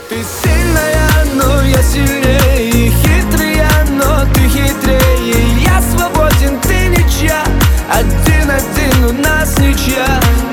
Ты сильная, но я сильнее, хитрая, но ты хитрее. Я свободен, ты ничья, один-один у нас ничья.